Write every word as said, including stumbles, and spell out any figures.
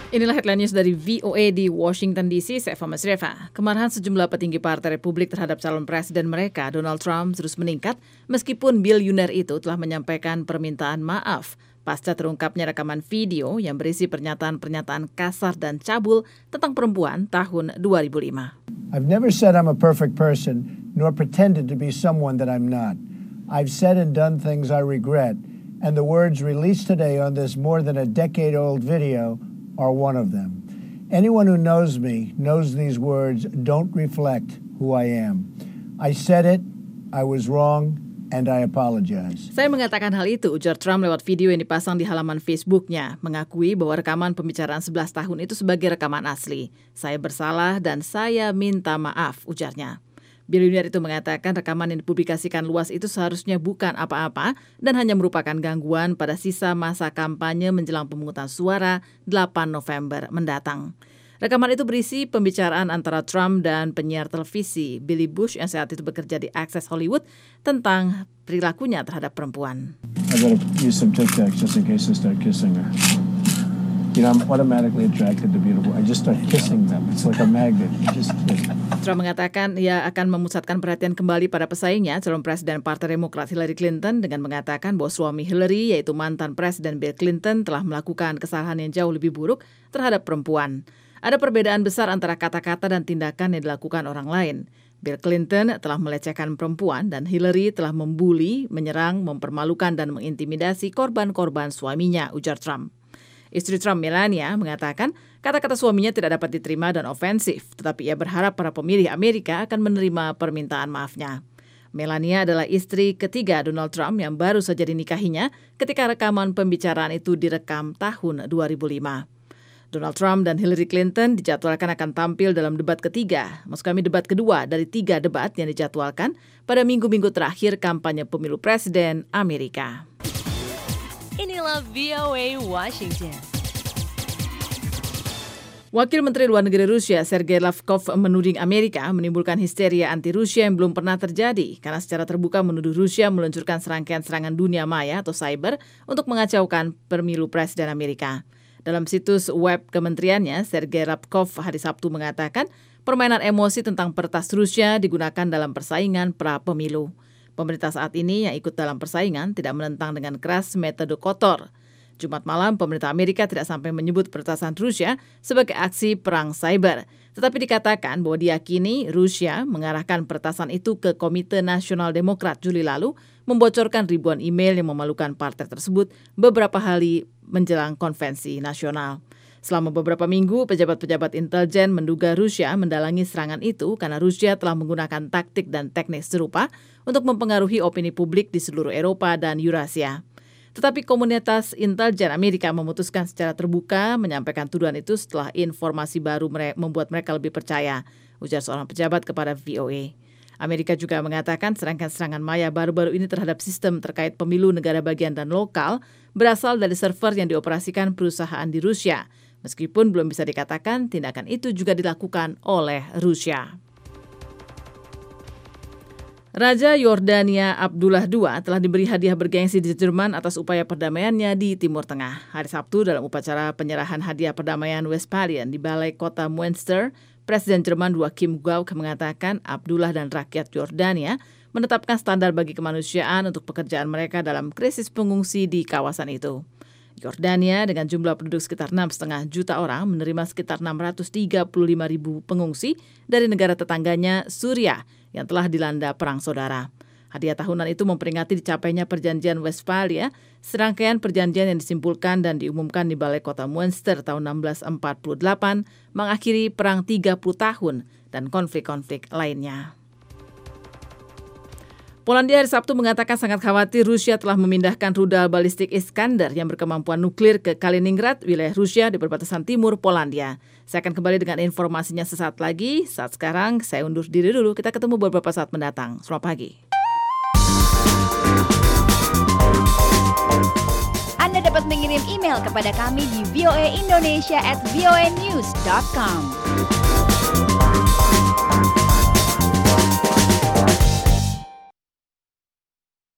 Inilah headline news dari V O A di Washington D C, saya Fama Sreva. Kemarahan sejumlah petinggi Partai Republik terhadap calon presiden mereka, Donald Trump, terus meningkat meskipun biliuner itu telah menyampaikan permintaan maaf pasca terungkapnya rekaman video yang berisi pernyataan-pernyataan kasar dan cabul tentang perempuan tahun dua ribu lima. I've never said I'm a perfect person, nor pretended to be someone that I'm not. I've said and done things I regret, and the words released today on this more than a decade-old video are one of them. Anyone who knows me knows these words don't reflect who I am. I said it, I was wrong, and I apologize. Saya mengatakan hal itu, ujar Trump lewat video yang dipasang di halaman Facebooknya, mengakui bahwa rekaman pembicaraan sebelas tahun itu sebagai rekaman asli. Saya bersalah dan saya minta maaf, ujarnya. Biliuner itu mengatakan rekaman yang dipublikasikan luas itu seharusnya bukan apa-apa dan hanya merupakan gangguan pada sisa masa kampanye menjelang pemungutan suara delapan November mendatang. Rekaman itu berisi pembicaraan antara Trump dan penyiar televisi Billy Bush yang saat itu bekerja di Access Hollywood tentang perilakunya terhadap perempuan. I gotta use some Tic Tacs just in case I start kissing her. You know, I'm automatically attracted to beautiful. I just start kissing them. It's like a magnet. Just kiss. Trump mengatakan ia akan memusatkan perhatian kembali pada pesaingnya, calon presiden Partai Demokrat Hillary Clinton, dengan mengatakan bahwa suami Hillary, yaitu mantan Presiden Bill Clinton, telah melakukan kesalahan yang jauh lebih buruk terhadap perempuan. Ada perbedaan besar antara kata-kata dan tindakan yang dilakukan orang lain. Bill Clinton telah melecehkan perempuan dan Hillary telah membuli, menyerang, mempermalukan, dan mengintimidasi korban-korban suaminya, ujar Trump. Istri Trump, Melania, mengatakan kata-kata suaminya tidak dapat diterima dan ofensif, tetapi ia berharap para pemilih Amerika akan menerima permintaan maafnya. Melania adalah istri ketiga Donald Trump yang baru saja dinikahinya ketika rekaman pembicaraan itu direkam tahun dua ribu lima. Donald Trump dan Hillary Clinton dijadwalkan akan tampil dalam debat ketiga, maksud kami debat kedua dari tiga debat yang dijadwalkan pada minggu-minggu terakhir kampanye pemilu presiden Amerika. Inilah V O A Washington. Wakil Menteri Luar Negeri Rusia, Sergei Lavrov, menuding Amerika menimbulkan histeria anti-Rusia yang belum pernah terjadi karena secara terbuka menuduh Rusia meluncurkan serangkaian serangan dunia maya atau cyber untuk mengacaukan pemilu presiden Amerika. Dalam situs web kementeriannya, Sergei Lavrov hari Sabtu mengatakan permainan emosi tentang peretas Rusia digunakan dalam persaingan pra-pemilu. Pemerintah saat ini yang ikut dalam persaingan tidak menentang dengan keras metode kotor. Jumat malam, pemerintah Amerika tidak sampai menyebut peretasan Rusia sebagai aksi perang cyber. Tetapi dikatakan bahwa diyakini Rusia mengarahkan peretasan itu ke Komite Nasional Demokrat Juli lalu, membocorkan ribuan email yang memalukan partai tersebut beberapa hari menjelang konvensi nasional. Selama beberapa minggu, pejabat-pejabat intelijen menduga Rusia mendalangi serangan itu karena Rusia telah menggunakan taktik dan teknik serupa untuk mempengaruhi opini publik di seluruh Eropa dan Eurasia. Tetapi komunitas intelijen Amerika memutuskan secara terbuka menyampaikan tuduhan itu setelah informasi baru mere- membuat mereka lebih percaya, ujar seorang pejabat kepada V O A. Amerika juga mengatakan serangkaian serangan maya baru-baru ini terhadap sistem terkait pemilu negara bagian dan lokal berasal dari server yang dioperasikan perusahaan di Rusia. Meskipun belum bisa dikatakan tindakan itu juga dilakukan oleh Rusia. Raja Yordania Abdullah kedua telah diberi hadiah bergengsi di Jerman atas upaya perdamaiannya di Timur Tengah. Hari Sabtu dalam upacara penyerahan hadiah perdamaian Westphalian di Balai Kota Münster, Presiden Jerman Joachim Gauck mengatakan Abdullah dan rakyat Yordania menetapkan standar bagi kemanusiaan untuk pekerjaan mereka dalam krisis pengungsi di kawasan itu. Yordania dengan jumlah penduduk sekitar enam koma lima juta orang menerima sekitar enam ratus tiga puluh lima ribu pengungsi dari negara tetangganya Suriah yang telah dilanda perang saudara. Hadiah tahunan itu memperingati dicapainya perjanjian Westphalia, serangkaian perjanjian yang disimpulkan dan diumumkan di Balai Kota Münster tahun enam belas empat puluh delapan, mengakhiri perang tiga puluh tahun dan konflik-konflik lainnya. Polandia hari Sabtu mengatakan sangat khawatir Rusia telah memindahkan rudal balistik Iskander yang berkemampuan nuklir ke Kaliningrad, wilayah Rusia di perbatasan timur Polandia. Saya akan kembali dengan informasinya sesaat lagi. Saat sekarang, saya undur diri dulu. Kita ketemu beberapa saat mendatang. Selamat pagi. Anda dapat mengirim email kepada kami di voaindonesia at voanews dot com.